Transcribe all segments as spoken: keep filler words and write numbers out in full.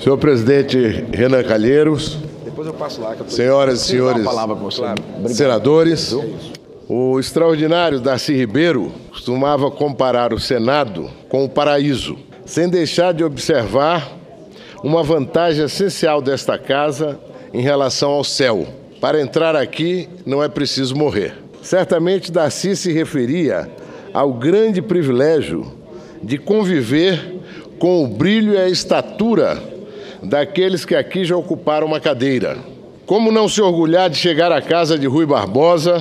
Senhor presidente Renan Calheiros, Depois eu passo lá, que eu tô... senhoras e senhores Claro. senadores, o extraordinário Darcy Ribeiro costumava comparar o Senado com o paraíso, sem deixar de observar uma vantagem essencial desta casa em relação ao céu. Para entrar aqui não é preciso morrer. Certamente Darcy se referia ao grande privilégio de conviver com o brilho e a estatura daqueles que aqui já ocuparam uma cadeira. Como não se orgulhar de chegar à casa de Rui Barbosa,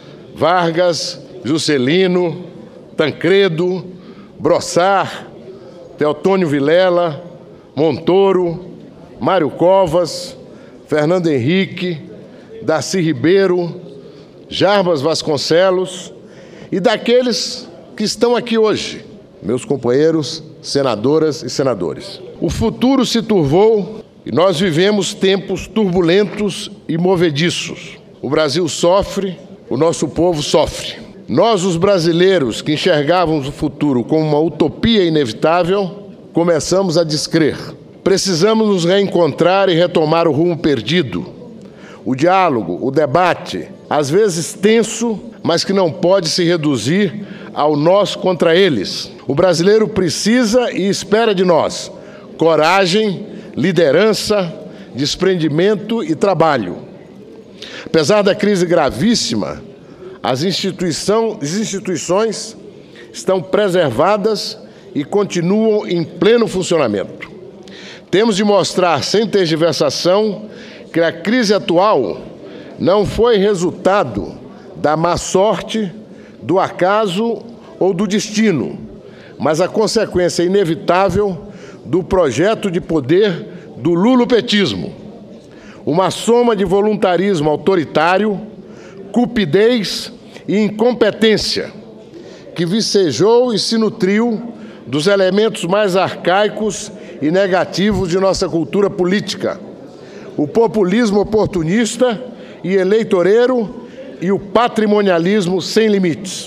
Vargas, Juscelino, Tancredo, Brossard, Teotônio Vilela, Montoro, Mário Covas, Fernando Henrique, Darcy Ribeiro, Jarbas Vasconcelos e daqueles que estão aqui hoje, meus companheiros, senadoras e senadores. O futuro se turvou e nós vivemos tempos turbulentos e movediços. O Brasil sofre, o nosso povo sofre. Nós, os brasileiros, que enxergávamos o futuro como uma utopia inevitável, começamos a descrer. Precisamos nos reencontrar e retomar o rumo perdido. O diálogo, o debate, às vezes tenso, mas que não pode se reduzir ao nós contra eles. O brasileiro precisa e espera de nós coragem, liderança, desprendimento e trabalho. Apesar da crise gravíssima, as instituição, as instituições estão preservadas e continuam em pleno funcionamento. Temos de mostrar, sem tergiversação, que a crise atual não foi resultado da má sorte, do acaso ou do destino, mas a consequência inevitável do projeto de poder do lulopetismo. Uma soma de voluntarismo autoritário, cupidez e incompetência que vicejou e se nutriu dos elementos mais arcaicos e negativos de nossa cultura política, o populismo oportunista e eleitoreiro e o patrimonialismo sem limites.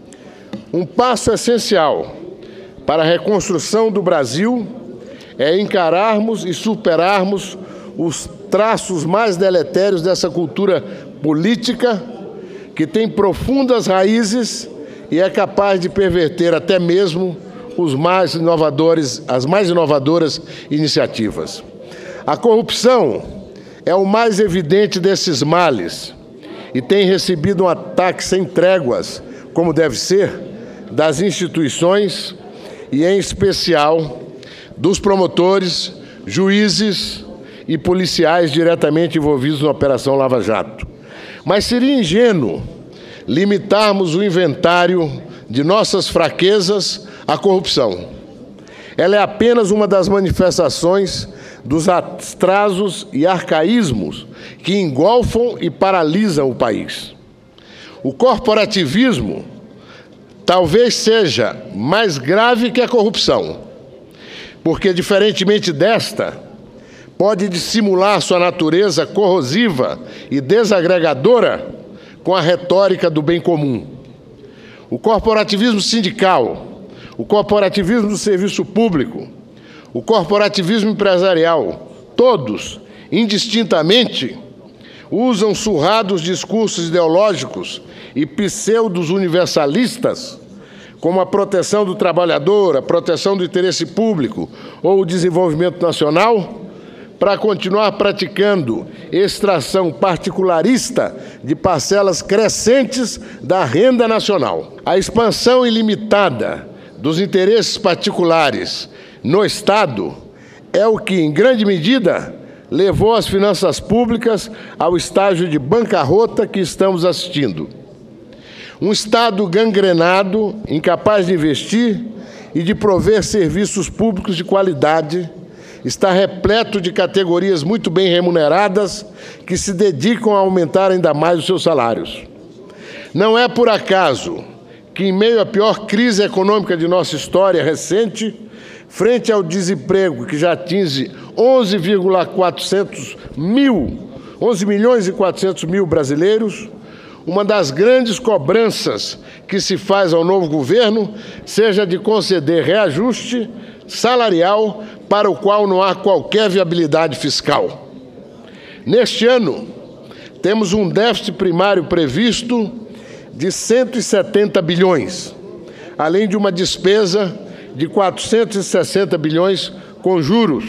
Um passo essencial para a reconstrução do Brasil é encararmos e superarmos os traços mais deletérios dessa cultura política que tem profundas raízes e é capaz de perverter até mesmo os mais inovadores, as mais inovadoras iniciativas. A corrupção é o mais evidente desses males e tem recebido um ataque sem tréguas, como deve ser, das instituições e, em especial, dos promotores, juízes e policiais diretamente envolvidos na Operação Lava Jato. Mas seria ingênuo limitarmos o inventário de nossas fraquezas à corrupção. Ela é apenas uma das manifestações dos atrasos e arcaísmos que engolfam e paralisam o país. O corporativismo talvez seja mais grave que a corrupção, porque, diferentemente desta, pode dissimular sua natureza corrosiva e desagregadora com a retórica do bem comum. O corporativismo sindical, o corporativismo do serviço público, o corporativismo empresarial, todos, indistintamente, usam surrados discursos ideológicos e pseudos universalistas como a proteção do trabalhador, a proteção do interesse público ou o desenvolvimento nacional, para continuar praticando extração particularista de parcelas crescentes da renda nacional. A expansão ilimitada dos interesses particulares no Estado é o que, em grande medida, levou as finanças públicas ao estágio de bancarrota que estamos assistindo. Um Estado gangrenado, incapaz de investir e de prover serviços públicos de qualidade, está repleto de categorias muito bem remuneradas que se dedicam a aumentar ainda mais os seus salários. Não é por acaso que, em meio à pior crise econômica de nossa história recente, frente ao desemprego que já atinge onze vírgula quatrocentos mil, onze milhões e quatrocentos mil brasileiros, uma das grandes cobranças que se faz ao novo governo seja de conceder reajuste salarial para o qual não há qualquer viabilidade fiscal. Neste ano, temos um déficit primário previsto de cento e setenta bilhões, além de uma despesa de quatrocentos e sessenta bilhões com juros,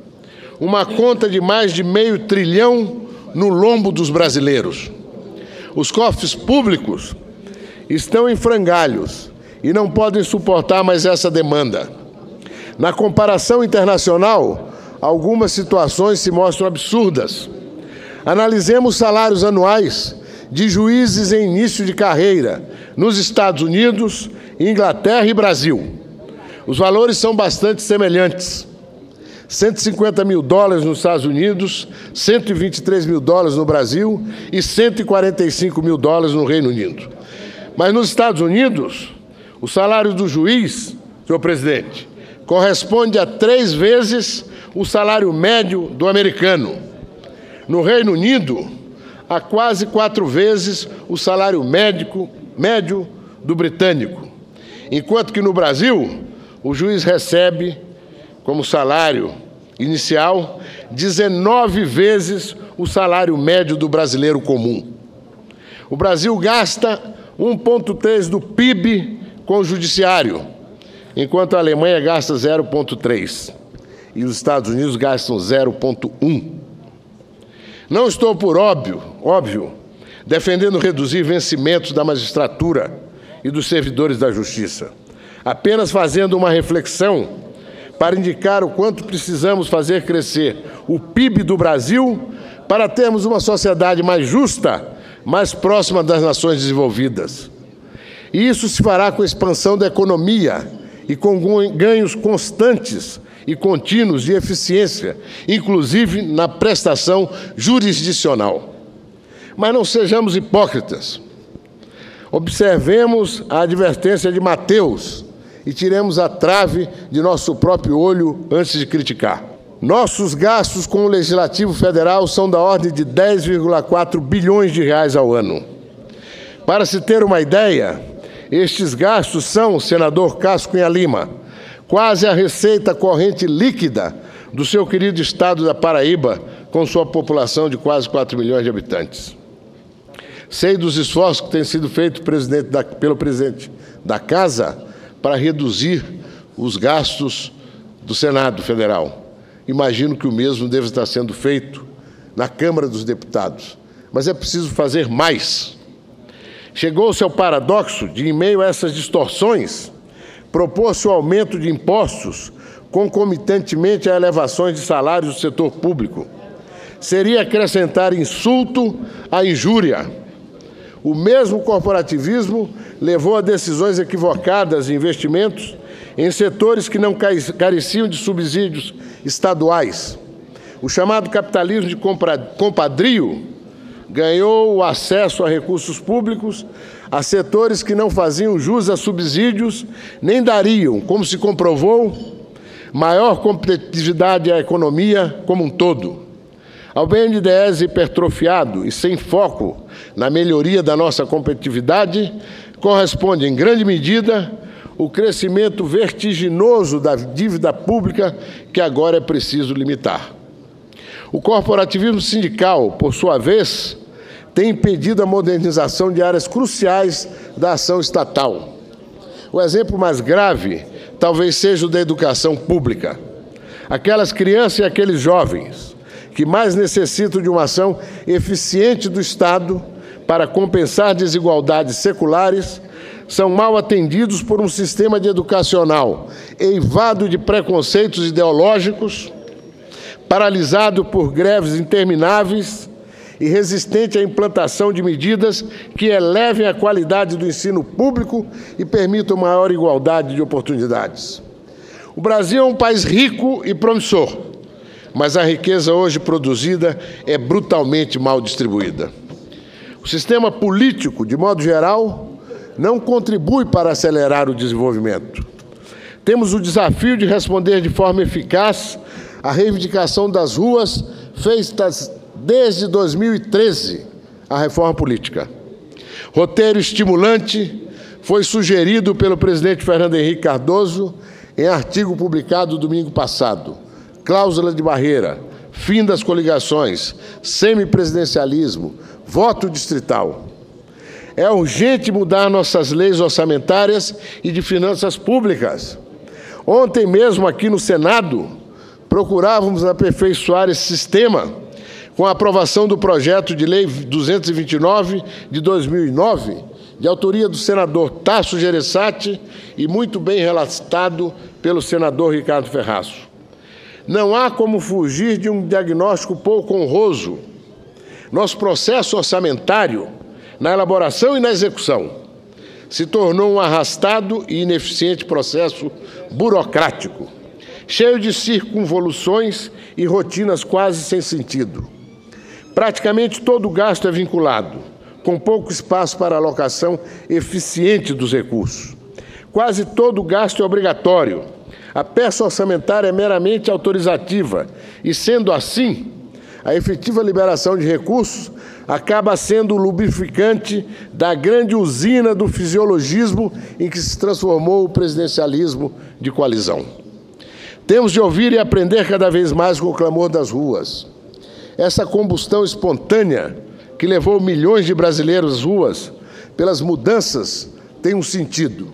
uma conta de mais de meio trilhão no lombo dos brasileiros. Os cofres públicos estão em frangalhos e não podem suportar mais essa demanda. Na comparação internacional, algumas situações se mostram absurdas. Analisemos salários anuais de juízes em início de carreira nos Estados Unidos, Inglaterra e Brasil. Os valores são bastante semelhantes. cento e cinquenta mil dólares nos Estados Unidos, cento e vinte e três mil dólares no Brasil e cento e quarenta e cinco mil dólares no Reino Unido. Mas nos Estados Unidos, o salário do juiz, senhor presidente, corresponde a três vezes o salário médio do americano. No Reino Unido, a quase quatro vezes o salário médico, médio do britânico. Enquanto que no Brasil, o juiz recebe, como salário inicial, dezenove vezes o salário médio do brasileiro comum. O Brasil gasta um vírgula três do P I B com o judiciário, enquanto a Alemanha gasta zero vírgula três e os Estados Unidos gastam zero vírgula um. Não estou, por óbvio, óbvio, defendendo reduzir vencimentos da magistratura e dos servidores da justiça, apenas fazendo uma reflexão para indicar o quanto precisamos fazer crescer o P I B do Brasil para termos uma sociedade mais justa, mais próxima das nações desenvolvidas. E isso se fará com a expansão da economia e com ganhos constantes e contínuos de eficiência, inclusive na prestação jurisdicional. Mas não sejamos hipócritas. Observemos a advertência de Mateus e tiremos a trave de nosso próprio olho antes de criticar. Nossos gastos com o Legislativo Federal são da ordem de dez vírgula quatro bilhões de reais ao ano. Para se ter uma ideia, estes gastos são, senador Cássio Cunha Lima, quase a receita corrente líquida do seu querido estado da Paraíba, com sua população de quase quatro milhões de habitantes. Sei dos esforços que têm sido feitos presidente da, pelo presidente da Casa para reduzir os gastos do Senado Federal. Imagino que o mesmo deve estar sendo feito na Câmara dos Deputados. Mas é preciso fazer mais. Chegou-se ao paradoxo de, em meio a essas distorções, propor-se o aumento de impostos concomitantemente a elevações de salários do setor público. Seria acrescentar insulto à injúria. O mesmo corporativismo levou a decisões equivocadas de investimentos em setores que não careciam de subsídios estaduais. O chamado capitalismo de compadrio ganhou o acesso a recursos públicos a setores que não faziam jus a subsídios, nem dariam, como se comprovou, maior competitividade à economia como um todo. Ao B N D E S hipertrofiado e sem foco na melhoria da nossa competitividade, corresponde, em grande medida, o crescimento vertiginoso da dívida pública que agora é preciso limitar. O corporativismo sindical, por sua vez, tem impedido a modernização de áreas cruciais da ação estatal. O exemplo mais grave talvez seja o da educação pública. Aquelas crianças e aqueles jovens que mais necessitam de uma ação eficiente do Estado para compensar desigualdades seculares são mal atendidos por um sistema de educacional eivado de preconceitos ideológicos, paralisado por greves intermináveis e resistente à implantação de medidas que elevem a qualidade do ensino público e permitam maior igualdade de oportunidades. O Brasil é um país rico e promissor, mas a riqueza hoje produzida é brutalmente mal distribuída. O sistema político, de modo geral, não contribui para acelerar o desenvolvimento. Temos o desafio de responder de forma eficaz à reivindicação das ruas feitas desde dois mil e treze, a reforma política. Roteiro estimulante foi sugerido pelo presidente Fernando Henrique Cardoso em artigo publicado domingo passado. cláusula de barreira, fim das coligações, semipresidencialismo, voto distrital. É urgente mudar nossas leis orçamentárias e de finanças públicas. Ontem mesmo, aqui no Senado, procurávamos aperfeiçoar esse sistema com a aprovação do projeto de lei duzentos e vinte e nove de dois mil e nove, de autoria do senador Tasso Gereissati e muito bem relatado pelo senador Ricardo Ferraço. Não há como fugir de um diagnóstico pouco honroso. Nosso processo orçamentário, na elaboração e na execução, se tornou um arrastado e ineficiente processo burocrático, cheio de circunvoluções e rotinas quase sem sentido. Praticamente todo o gasto é vinculado, com pouco espaço para alocação eficiente dos recursos. Quase todo o gasto é obrigatório. A peça orçamentária é meramente autorizativa e, sendo assim, a efetiva liberação de recursos acaba sendo o lubrificante da grande usina do fisiologismo em que se transformou o presidencialismo de coalizão. Temos de ouvir e aprender cada vez mais com o clamor das ruas. Essa combustão espontânea que levou milhões de brasileiros às ruas pelas mudanças tem um sentido.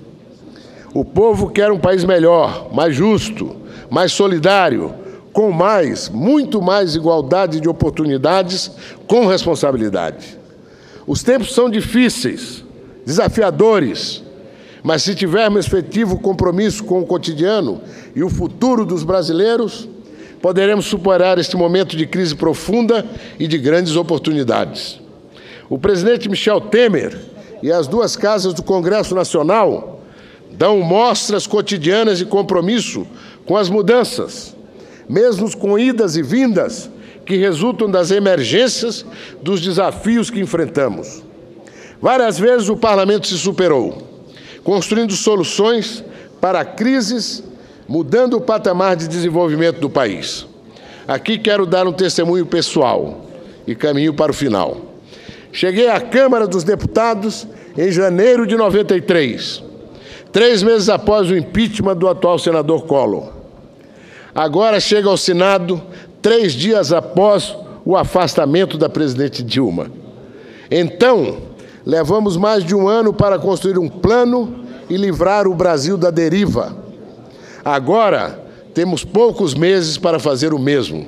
O povo quer um país melhor, mais justo, mais solidário, com mais, muito mais igualdade de oportunidades, com responsabilidade. Os tempos são difíceis, desafiadores, mas se tivermos efetivo compromisso com o cotidiano e o futuro dos brasileiros, poderemos superar este momento de crise profunda e de grandes oportunidades. O presidente Michel Temer e as duas casas do Congresso Nacional dão mostras cotidianas de compromisso com as mudanças, mesmo com idas e vindas que resultam das emergências dos desafios que enfrentamos. Várias vezes o Parlamento se superou, construindo soluções para crises, mudando o patamar de desenvolvimento do país. Aqui quero dar um testemunho pessoal e caminho para o final. Cheguei à Câmara dos Deputados em janeiro de noventa e três, três meses após o impeachment do atual senador Collor. Agora chega ao Senado três dias após o afastamento da presidente Dilma. Então, levamos mais de um ano para construir um plano e livrar o Brasil da deriva. Agora, temos poucos meses para fazer o mesmo.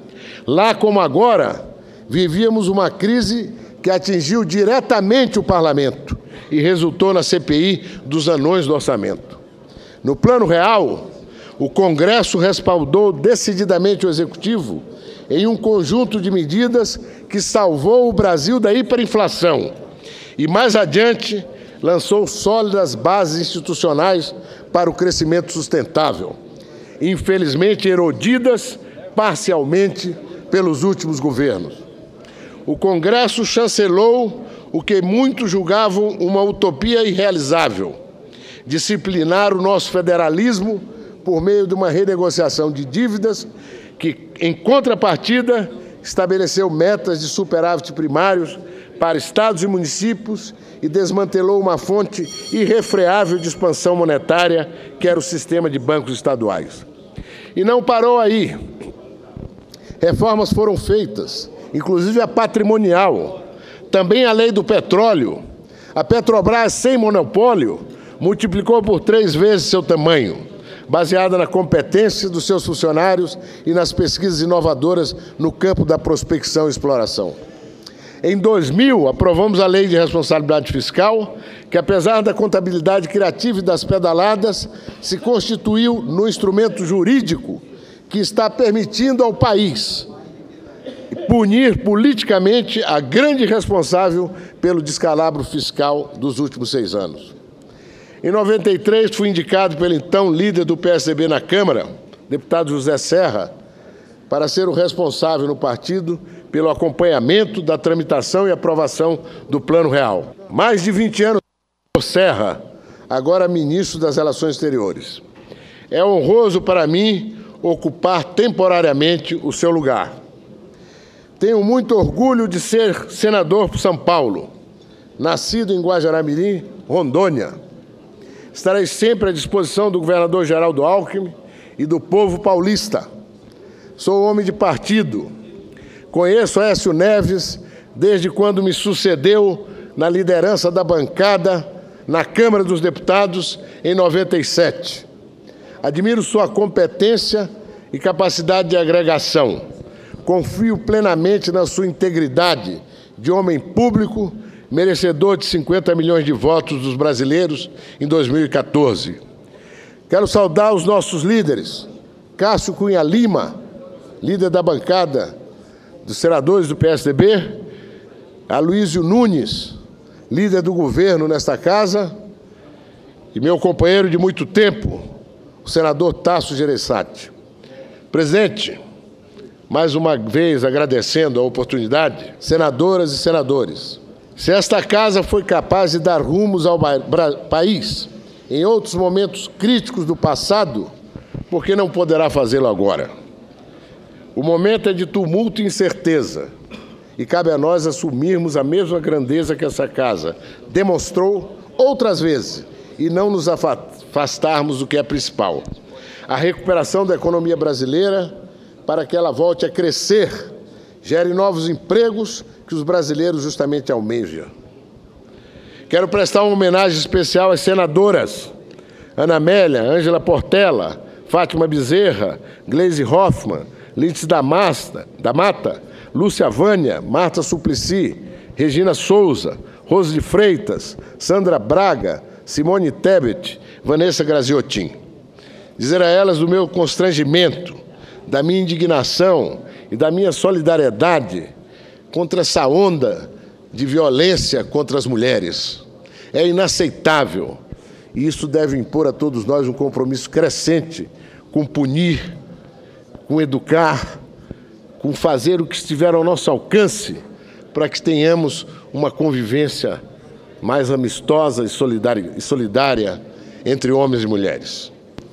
Lá como agora, vivíamos uma crise que atingiu diretamente o Parlamento e resultou na C P I dos anões do orçamento. No plano real, o Congresso respaldou decididamente o Executivo em um conjunto de medidas que salvou o Brasil da hiperinflação e, mais adiante, lançou sólidas bases institucionais para o crescimento sustentável, infelizmente erodidas parcialmente pelos últimos governos. O Congresso chancelou o que muitos julgavam uma utopia irrealizável: disciplinar o nosso federalismo por meio de uma renegociação de dívidas que, em contrapartida, estabeleceu metas de superávit primários para estados e municípios e desmantelou uma fonte irrefreável de expansão monetária, que era o sistema de bancos estaduais. E não parou aí. Reformas foram feitas, inclusive a patrimonial, também a lei do petróleo. A Petrobras, sem monopólio, multiplicou por três vezes seu tamanho, baseada na competência dos seus funcionários e nas pesquisas inovadoras no campo da prospecção e exploração. Em dois mil, aprovamos a Lei de Responsabilidade Fiscal, que, apesar da contabilidade criativa e das pedaladas, se constituiu no instrumento jurídico que está permitindo ao país punir politicamente a grande responsável pelo descalabro fiscal dos últimos seis anos. Em noventa e três, fui indicado pelo então líder do P S D B na Câmara, deputado José Serra, para ser o responsável no partido pelo acompanhamento da tramitação e aprovação do Plano Real. Mais de vinte anos, Serra, agora ministro das Relações Exteriores. É honroso para mim ocupar temporariamente o seu lugar. Tenho muito orgulho de ser senador por São Paulo, nascido em Guajará-Mirim, Rondônia. Estarei sempre à disposição do governador Geraldo Alckmin e do povo paulista. Sou homem de partido. Conheço Aécio Neves desde quando me sucedeu na liderança da bancada na Câmara dos Deputados em noventa e sete. Admiro sua competência e capacidade de agregação. Confio plenamente na sua integridade de homem público, merecedor de cinquenta milhões de votos dos brasileiros em dois mil e quatorze. Quero saudar os nossos líderes, Cássio Cunha Lima, líder da bancada dos senadores do P S D B, Aloysio Nunes, líder do governo nesta casa, e meu companheiro de muito tempo, o senador Tasso Gereissati. Presidente, mais uma vez agradecendo a oportunidade, senadoras e senadores, se esta casa foi capaz de dar rumos ao país em outros momentos críticos do passado, por que não poderá fazê-lo agora? O momento é de tumulto e incerteza, e cabe a nós assumirmos a mesma grandeza que essa casa demonstrou outras vezes e não nos afastarmos do que é principal: a recuperação da economia brasileira para que ela volte a crescer, gere novos empregos que os brasileiros justamente almejam. Quero prestar uma homenagem especial às senadoras Ana Amélia, Ângela Portela, Fátima Bezerra, Gleisi Hoffmann, Lídice da Mata, Lúcia Vânia, Marta Suplicy, Regina Souza, Rose de Freitas, Sandra Braga, Simone Tebet, Vanessa Graziotin. Dizer a elas do meu constrangimento, da minha indignação e da minha solidariedade contra essa onda de violência contra as mulheres. É inaceitável, e isso deve impor a todos nós um compromisso crescente com punir, com educar, com fazer o que estiver ao nosso alcance para que tenhamos uma convivência mais amistosa e solidária, e solidária entre homens e mulheres.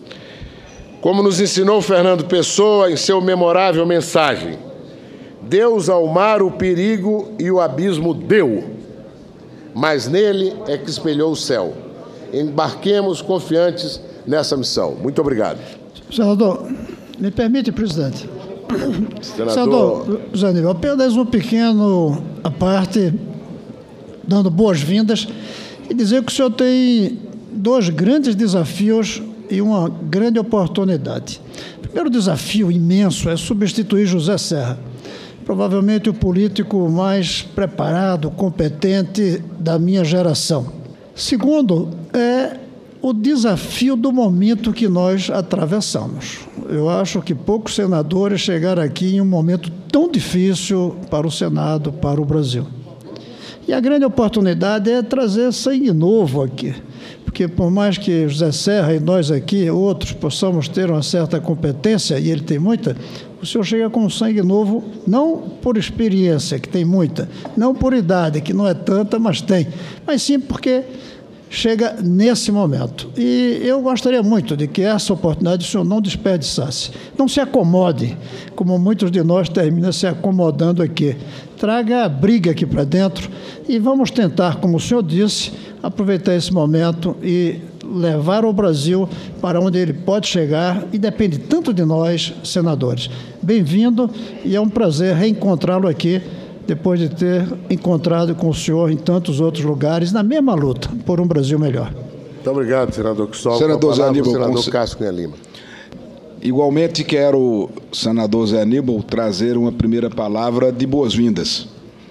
Como nos ensinou Fernando Pessoa em seu memorável mensagem, Deus ao mar o perigo e o abismo deu, mas nele é que espelhou o céu. Embarquemos confiantes nessa missão. Muito obrigado. Senador, me permite, presidente. Senador, Senador José Aníbal, apenas um pequeno à parte, dando boas-vindas, e dizer que o senhor tem dois grandes desafios e uma grande oportunidade. O primeiro desafio imenso é substituir José Serra, provavelmente o político mais preparado, competente da minha geração. Segundo, é o desafio do momento que nós atravessamos. Eu acho que poucos senadores chegaram aqui em um momento tão difícil para o Senado, para o Brasil. E a grande oportunidade é trazer sangue novo aqui, porque por mais que José Serra e nós aqui, outros, possamos ter uma certa competência, e ele tem muita, o senhor chega com sangue novo, não por experiência, que tem muita, não por idade, que não é tanta, mas tem, mas sim porque chega nesse momento. E eu gostaria muito de que essa oportunidade o senhor não desperdiçasse. Não se acomode, como muitos de nós terminam se acomodando aqui. Traga a briga aqui para dentro e vamos tentar, como o senhor disse, aproveitar esse momento e levar o Brasil para onde ele pode chegar, e depende tanto de nós, senadores. Bem-vindo, e é um prazer reencontrá-lo aqui, depois de ter encontrado com o senhor em tantos outros lugares, na mesma luta por um Brasil melhor. Muito obrigado, senador Cristóvão. Senador Zé Aníbal, senador Cássio Cunha Lima. Igualmente quero, senador Zé Aníbal, trazer uma primeira palavra de boas-vindas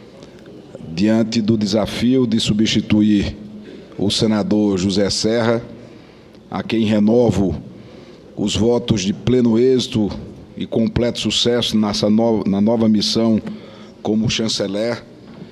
diante do desafio de substituir o senador José Serra, a quem renovo os votos de pleno êxito e completo sucesso nessa nova, na nova missão como chanceler.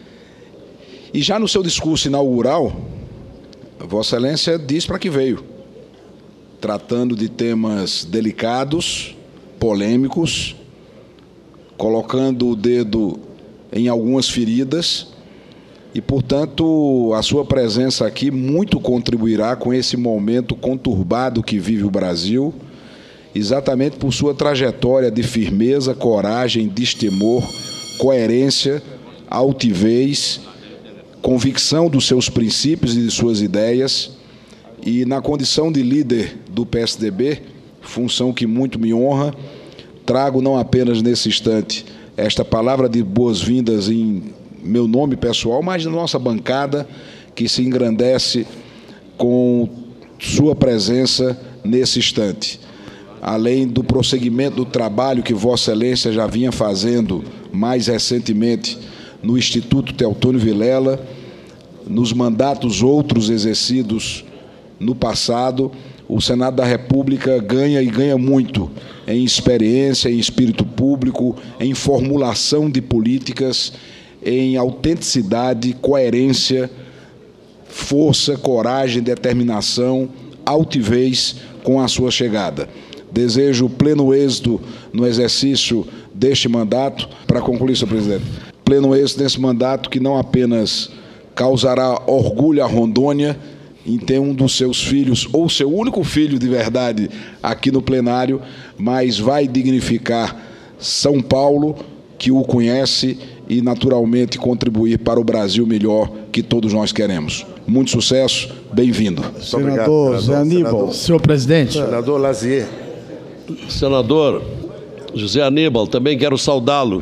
E já no seu discurso inaugural, Vossa Excelência diz para que veio, tratando de temas delicados, polêmicos, colocando o dedo em algumas feridas, e, portanto, a sua presença aqui muito contribuirá com esse momento conturbado que vive o Brasil, exatamente por sua trajetória de firmeza, coragem, destemor, coerência, altivez, convicção dos seus princípios e de suas ideias, e na condição de líder do P S D B, função que muito me honra, trago não apenas nesse instante esta palavra de boas-vindas em meu nome pessoal, mas na nossa bancada, que se engrandece com sua presença nesse instante. Além do prosseguimento do trabalho que Vossa Excelência já vinha fazendo mais recentemente no Instituto Teotônio Vilela, nos mandatos outros exercidos no passado, o Senado da República ganha e ganha muito em experiência, em espírito público, em formulação de políticas, em autenticidade, coerência, força, coragem, determinação, altivez com a sua chegada. Desejo pleno êxito no exercício deste mandato. Para concluir, senhor presidente, pleno êxito nesse mandato que não apenas causará orgulho à Rondônia em ter um dos seus filhos, ou seu único filho de verdade, aqui no plenário, mas vai dignificar São Paulo, que o conhece, e naturalmente contribuir para o Brasil melhor que todos nós queremos. Muito sucesso, bem-vindo. Senador Zé Aníbal. Senhor presidente. Senador Lazier. Senador José Aníbal, também quero saudá-lo.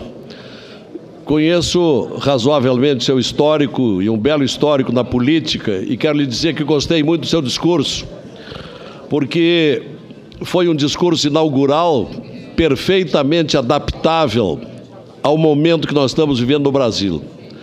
Conheço razoavelmente seu histórico e um belo histórico na política e quero lhe dizer que gostei muito do seu discurso, porque foi um discurso inaugural perfeitamente adaptável ao momento que nós estamos vivendo no Brasil.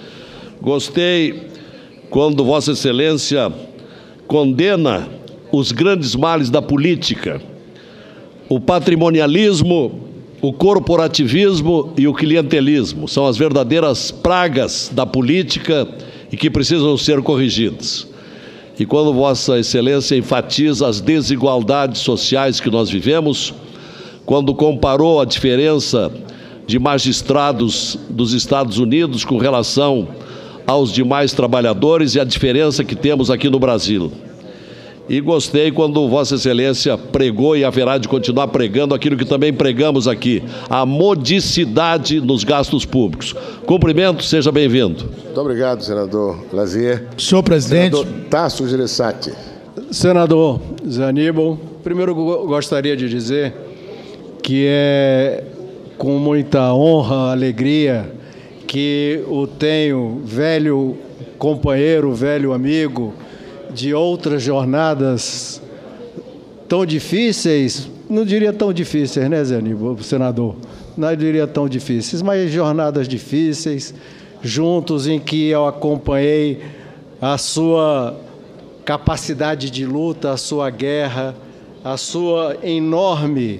Gostei quando Vossa Excelência condena os grandes males da política, o patrimonialismo, o corporativismo e o clientelismo. São as verdadeiras pragas da política e que precisam ser corrigidas. E quando Vossa Excelência enfatiza as desigualdades sociais que nós vivemos, quando comparou a diferença de magistrados dos Estados Unidos com relação aos demais trabalhadores e a diferença que temos aqui no Brasil. E gostei quando Vossa Excelência pregou e haverá de continuar pregando aquilo que também pregamos aqui, a modicidade nos gastos públicos. Cumprimento, seja bem-vindo. Muito obrigado, senador Lazier. Senhor presidente. Senador Tasso Gereissati. Senador Zé Aníbal, primeiro eu gostaria de dizer que é com muita honra, alegria, que o tenho, velho companheiro, velho amigo, de outras jornadas tão difíceis, não diria tão difíceis, né, Zé Aníbal, senador? Não diria tão difíceis, mas jornadas difíceis, juntos em que eu acompanhei a sua capacidade de luta, a sua guerra, a sua enorme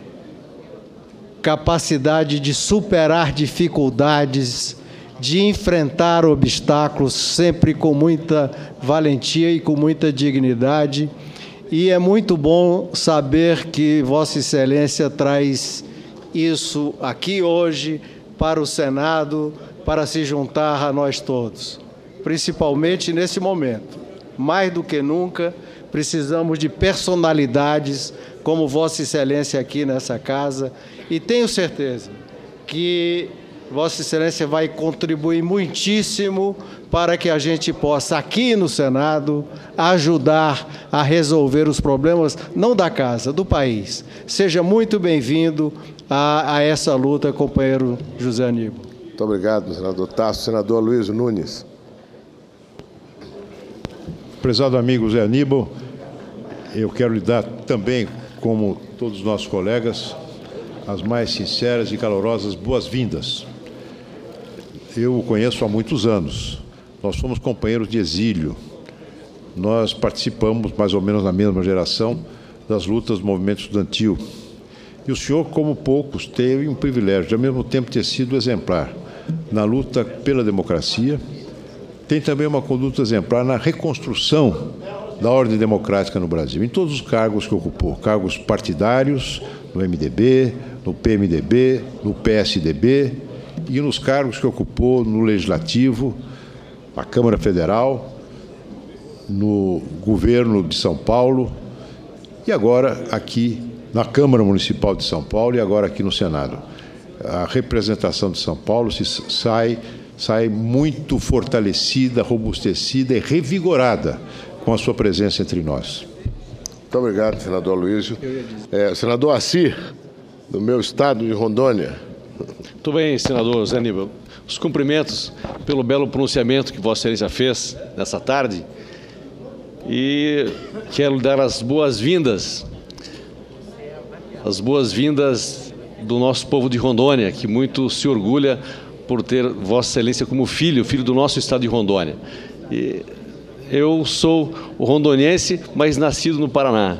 capacidade de superar dificuldades, de enfrentar obstáculos, sempre com muita valentia e com muita dignidade. E é muito bom saber que Vossa Excelência traz isso aqui hoje para o Senado, para se juntar a nós todos, principalmente nesse momento. Mais do que nunca, precisamos de personalidades como Vossa Excelência aqui nessa casa, e tenho certeza que Vossa Excelência vai contribuir muitíssimo para que a gente possa, aqui no Senado, ajudar a resolver os problemas, não da casa, do país. Seja muito bem-vindo a, a essa luta, companheiro José Aníbal. Muito obrigado, senador Tasso. Senador Luiz Nunes. Prezado amigo Zé Aníbal, eu quero lhe dar também, como todos os nossos colegas, as mais sinceras e calorosas boas-vindas. Eu o conheço há muitos anos. Nós fomos companheiros de exílio. Nós participamos, mais ou menos na mesma geração, das lutas do movimento estudantil. E o senhor, como poucos, teve um privilégio de, ao mesmo tempo, ter sido exemplar na luta pela democracia. Tem também uma conduta exemplar na reconstrução da ordem democrática no Brasil, em todos os cargos que ocupou, cargos partidários, no M D B, no P M D B, no P S D B, e nos cargos que ocupou no Legislativo, na Câmara Federal, no governo de São Paulo, e agora aqui na Câmara Municipal de São Paulo e agora aqui no Senado. A representação de São Paulo se sai, sai muito fortalecida, robustecida e revigorada com a sua presença entre nós. Muito obrigado, senador Luísio. É, senador Assir. do meu estado de Rondônia. Muito bem, senador Zé Aníbal. Os cumprimentos pelo belo pronunciamento que Vossa Excelência fez nessa tarde e quero dar as boas-vindas, as boas-vindas do nosso povo de Rondônia, que muito se orgulha por ter Vossa Excelência como filho, filho do nosso estado de Rondônia. E eu sou o rondoniense, mas nascido no Paraná.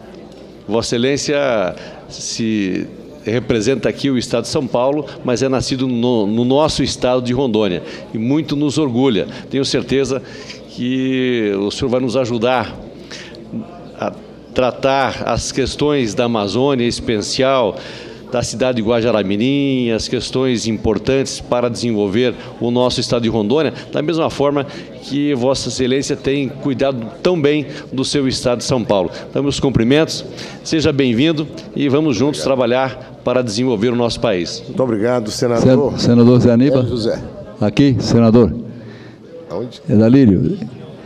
Vossa Excelência se representa aqui o estado de São Paulo, mas é nascido no, no nosso estado de Rondônia e muito nos orgulha. Tenho certeza que o senhor vai nos ajudar a tratar as questões da Amazônia, em especial da cidade de Guajará-Mirim, as questões importantes para desenvolver o nosso estado de Rondônia, da mesma forma que Vossa Excelência tem cuidado tão bem do seu estado de São Paulo. Então, meus cumprimentos, seja bem-vindo e vamos juntos obrigado. trabalhar para desenvolver o nosso país. Muito obrigado, senador. Sen senador Zé Aníbal. É, José. Aqui, senador. Aonde? É Dalírio.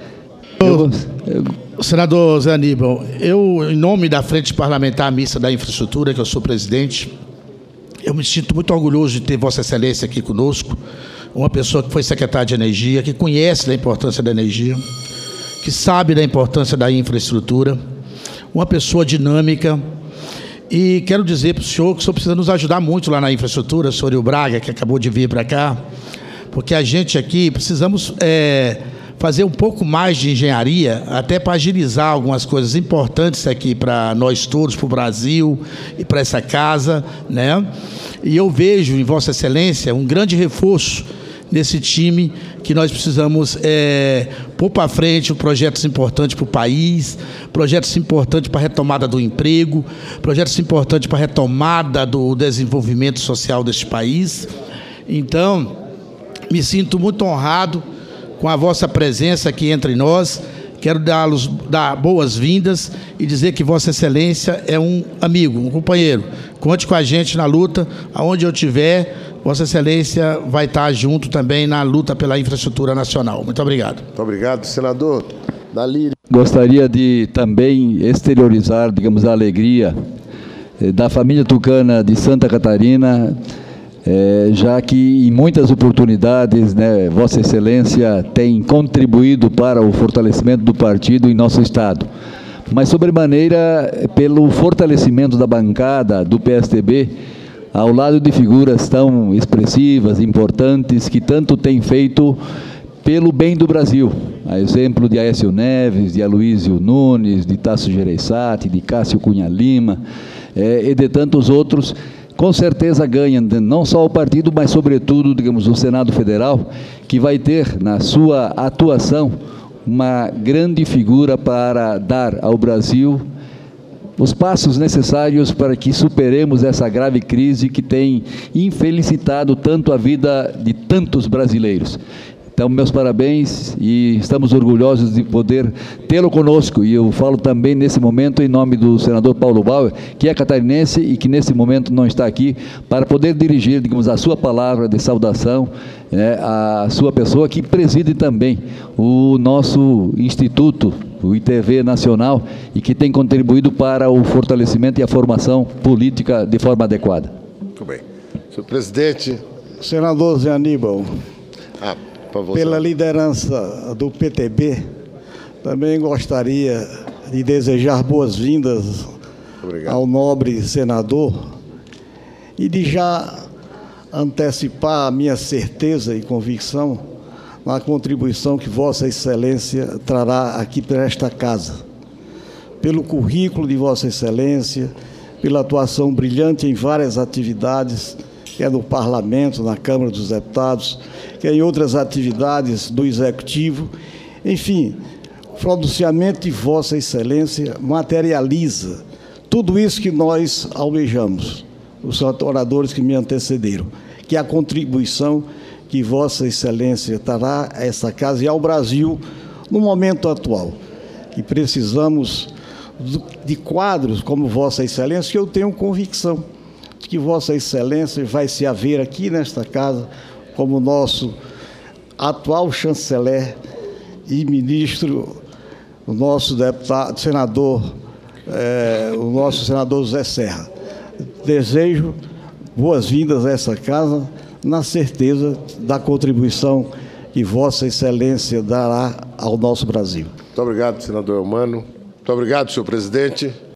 Eu, eu... Senador Zé Aníbal, eu, em nome da Frente Parlamentar Mista da Infraestrutura, que eu sou presidente, eu me sinto muito orgulhoso de ter Vossa Excelência aqui conosco, uma pessoa que foi secretária de Energia, que conhece da importância da energia, que sabe da importância da infraestrutura, uma pessoa dinâmica. E quero dizer para o senhor que o senhor precisa nos ajudar muito lá na infraestrutura, o senhor Rio Braga, que acabou de vir para cá, porque a gente aqui precisamos é, fazer um pouco mais de engenharia, até para agilizar algumas coisas importantes aqui para nós todos, para o Brasil e para essa casa, né? E eu vejo em Vossa Excelência um grande reforço nesse time que nós precisamos é, pôr para frente projetos importantes para o país, projetos importantes para a retomada do emprego, projetos importantes para a retomada do desenvolvimento social deste país. Então, me sinto muito honrado com a vossa presença aqui entre nós. Quero dar-los dar boas-vindas e dizer que Vossa Excelência é um amigo, um companheiro. Conte com a gente na luta, aonde eu estiver, Vossa Excelência vai estar junto também na luta pela infraestrutura nacional. Muito obrigado. Muito obrigado, senador Dalírio. Gostaria de também exteriorizar, digamos, a alegria da família tucana de Santa Catarina, É, já que em muitas oportunidades, né, Vossa Excelência tem contribuído para o fortalecimento do partido em nosso estado, mas sobremaneira pelo fortalecimento da bancada do P S D B, ao lado de figuras tão expressivas, importantes, que tanto têm feito pelo bem do Brasil, a exemplo de Aécio Neves, de Aloysio Nunes, de Tasso Gereissati, de Cássio Cunha Lima, é, e de tantos outros. Com certeza ganha não só o partido, mas sobretudo, digamos, o Senado Federal, que vai ter na sua atuação uma grande figura para dar ao Brasil os passos necessários para que superemos essa grave crise que tem infelicitado tanto a vida de tantos brasileiros. Então, meus parabéns e estamos orgulhosos de poder tê-lo conosco. E eu falo também nesse momento em nome do senador Paulo Bauer, que é catarinense e que nesse momento não está aqui, para poder dirigir, digamos, a sua palavra de saudação, né, à sua pessoa, que preside também o nosso Instituto, o I T V Nacional, e que tem contribuído para o fortalecimento e a formação política de forma adequada. Muito bem. Senhor presidente. Senador Zé Aníbal. Ah. Pela liderança do P T B, também gostaria de desejar boas-vindas ao nobre senador e de já antecipar a minha certeza e convicção na contribuição que Vossa Excelência trará aqui para esta casa. Pelo currículo de Vossa Excelência, pela atuação brilhante em várias atividades, que é no Parlamento, na Câmara dos Deputados, que é em outras atividades do Executivo. Enfim, o pronunciamento de Vossa Excelência materializa tudo isso que nós almejamos, os oradores que me antecederam, que é a contribuição que Vossa Excelência trará a essa casa e ao Brasil no momento atual. E precisamos de quadros como Vossa Excelência, que eu tenho convicção que Vossa Excelência vai se haver aqui nesta casa como nosso atual chanceler e ministro, o nosso deputado, senador, é, o nosso senador José Serra. desejo boas-vindas a essa casa, na certeza da contribuição que Vossa Excelência dará ao nosso Brasil. Muito obrigado, senador Eumano. Muito obrigado, senhor presidente.